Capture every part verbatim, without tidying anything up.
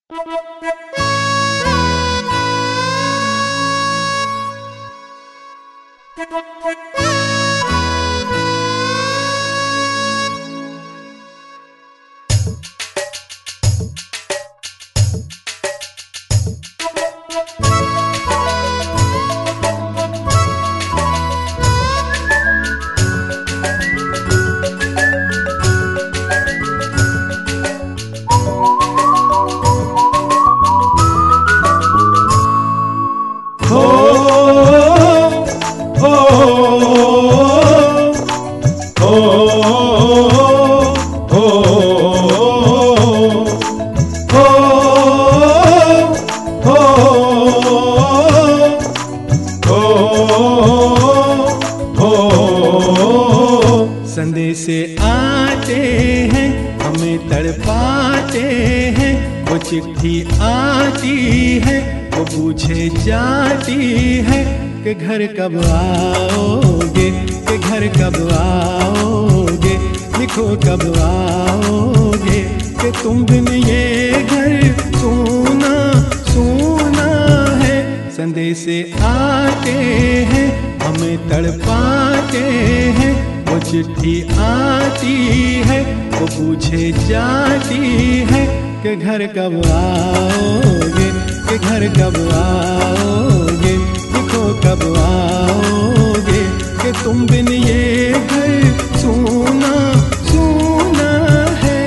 संदेशे आते हैं हमें तड़पाते हैं, वो चिट्ठी आती है वो पूछे जाती है कि घर कब आओगे, कि घर कब आओगे, लिखो कब आओगे, कि तुम बिन ये घर सूना सूना है। संदेशे आते हैं हमें तड़पाते हैं, वो चिट्ठी आती है वो पूछे जाती है कि घर कब आओगे, कि घर कब आओगे, लिखो कब आओगे, कि तुम बिन ये घर सूना सूना है।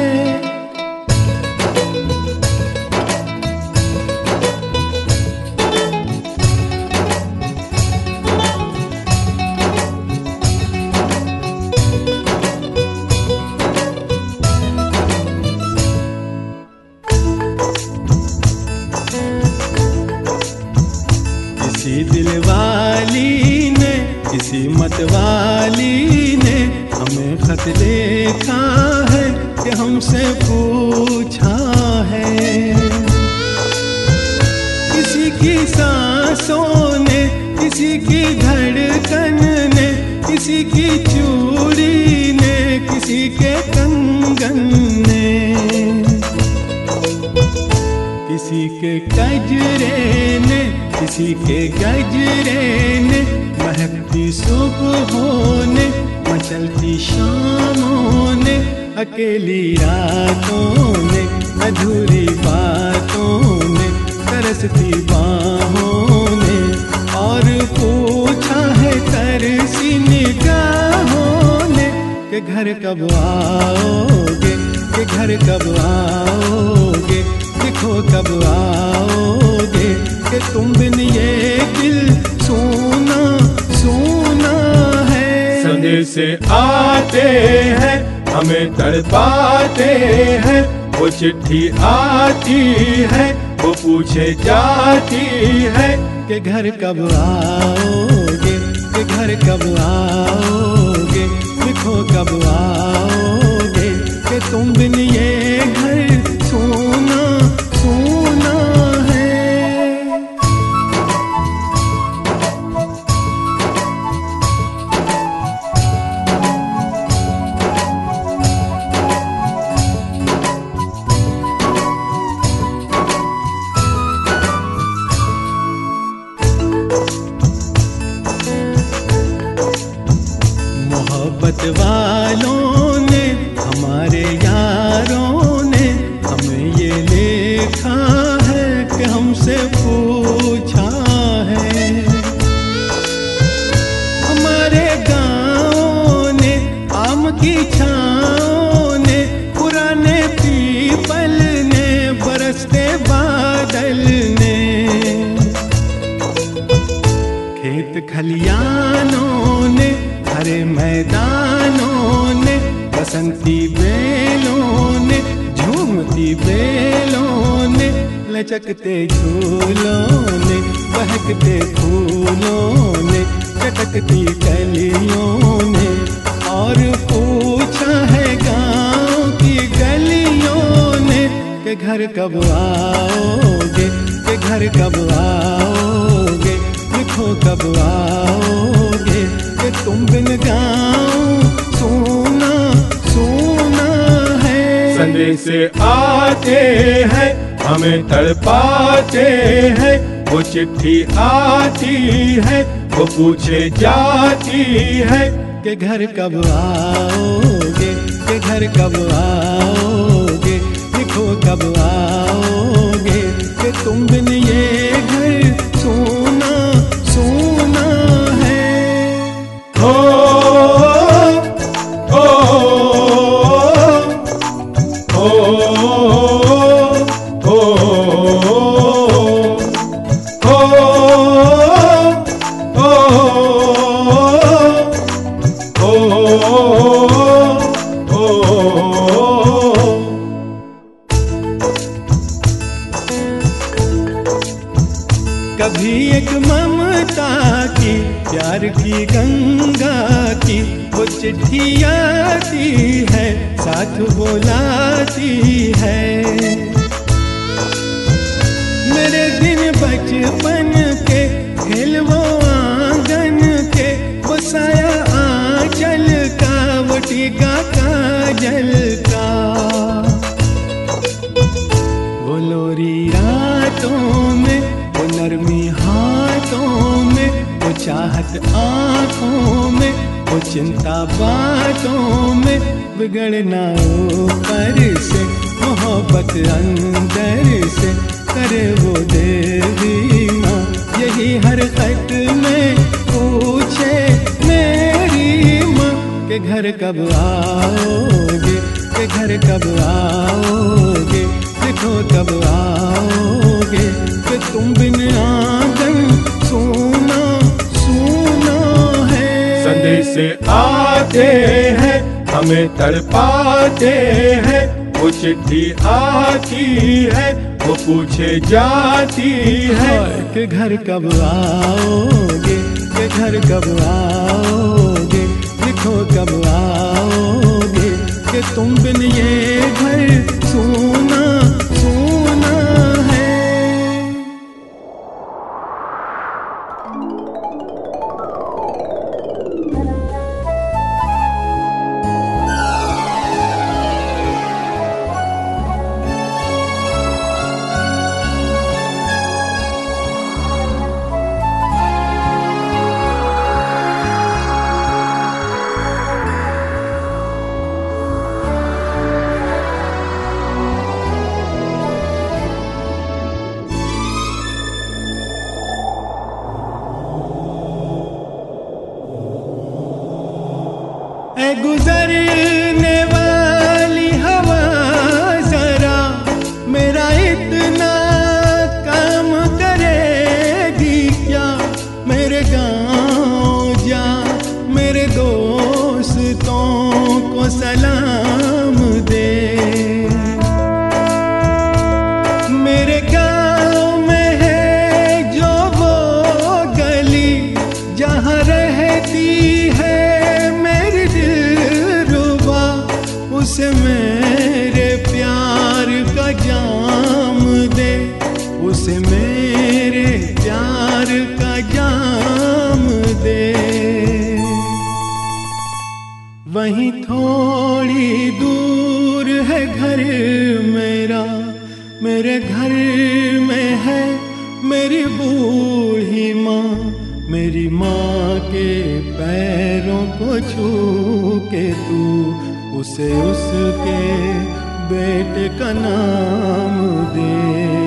किसी दिलवाली ने किसी मतवाली ने हमें खत लिखा है कि हमसे पूछा है। किसी की सांसों ने, किसी की धड़कन ने, किसी की चूड़ी ने, किसी के कंगन ने, किसी के गजरे ने, किसी के गजरे ने, महकती सुबहों ने, मचलती शामों ने, अकेली रातों ने, अधूरी बातों ने, तरसती बाहों ने, और पूछा है तरसी निगाहों ने कि घर कब आओगे, कि घर कब आओगे, लिखो कब आओगे, कि तुम बिन ये दिल सूना सूना है। संदेशे आते हैं हमें तड़पाते हैं, वो चिट्ठी आती है वो पूछे जाती है कि घर कब आओगे, कि घर कब आओगे, लिखो कब आओगे, कि तुम बिन ये घर सूना सूना है। मोहब्बत वालों ने, हमारे यारों ने हमें ये लिखा है कि हमसे पूछा है। हमारे गाँव ने, आम की छाँव ने, पुराने पीपल ने, बरसते बादल ने, खेत खलियानों ने, हरे मैदानों ने, बसंती बेलों ने, झूमती बेलों ने, लचकते झूलों ने, बहकते फूलों ने, चटकती कलियों ने, और पूछा है गाँव की गलियों ने कि घर कब आओगे, कि घर कब आओगे, लिखो कब आओगे, कि तुम बिन गाँव सूना सूना है। संदेशे आते हैं हमें तड़पाते हैं। वो चिट्ठी आती है, वो पूछे जाती है कि घर कब आओगे, कि घर कब आओगे, लिखो कब आओगे, कि तुम बिन ये घर सोना सोना है। हो हो हो कभी एक ममता की प्यार की गंगा की वो चिट्ठी आती है, साथ बुलाती है। मेरे दिन बचपन के खेल वो आंगन के, वो साया आंचल का, वो टीका काजल का, वो लोरी रातों में, वो नरमी हाथों में, वो चाहत आँखों में, वो चिंता बातों में, बिगड़ना ऊपर से, मोहब्बत अंदर से, करे वो देवी माँ यही हर खत में पूछे मेरी माँ के घर कब आओगे, के घर कब आओगे, देखो कब आओगे, कि तुम बिन आंगन सोना सोना है। संदेश आते हैं, हमें तड़पाते हैं। वो चिट्ठी आती है, वो पूछे जाती है कि घर कब आओगे, कि घर कब आओगे, लिखो कब आओगे, कि तुम बिन ये घर सोना सोना है। ऐ गुजरने वाली हवा जरा मेरा इतना काम करेगी क्या, मेरे गाँव जा, मेरे दोस्तों को सलाम दे। मेरे गाँव में है जो वो गली जहाँ रहती है उसे मेरे प्यार का जाम दे, उसे मेरे प्यार का जाम दे। वहीं थोड़ी दूर है घर मेरा, मेरे घर में है मेरी बूढ़ी माँ, मेरी माँ के पैरों को छू के तू उसे उसके बेटे का नाम दे।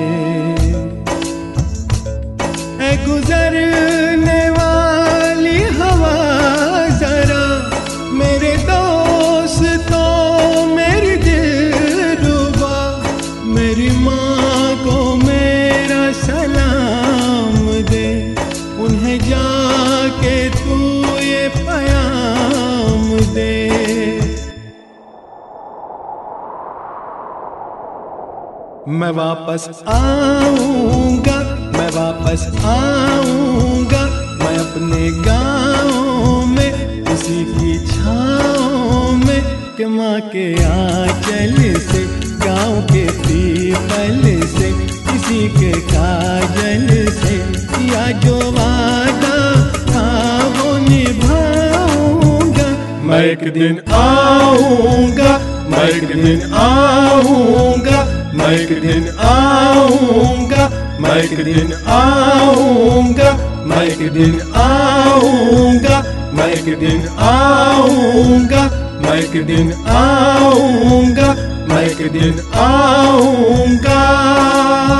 ऐ गुजरने वाली हवा जरा मेरे दोस्तों, मेरी दिलरुबा, मेरी माँ को मेरा सलाम दे, उन्हें जाके तू ये प्याम दे। मैं वापस आऊंगा, मैं वापस आऊंगा, मैं अपने गाँव में, उसी की छाँव में, कि माँ के आंचल से, गाँव के पीपल से, किसी के काजल से, या जो वादा था वो निभाऊंगा। मैं एक दिन आऊंगा, मैं एक दिन आऊंगा, मैं एक दिन आऊंगा, मैं एक दिन आऊंगा, मैं एक दिन आऊंगा, मैं एक दिन आऊंगा, मैं एक दिन आऊंगा, मैं एक दिन आऊंगा।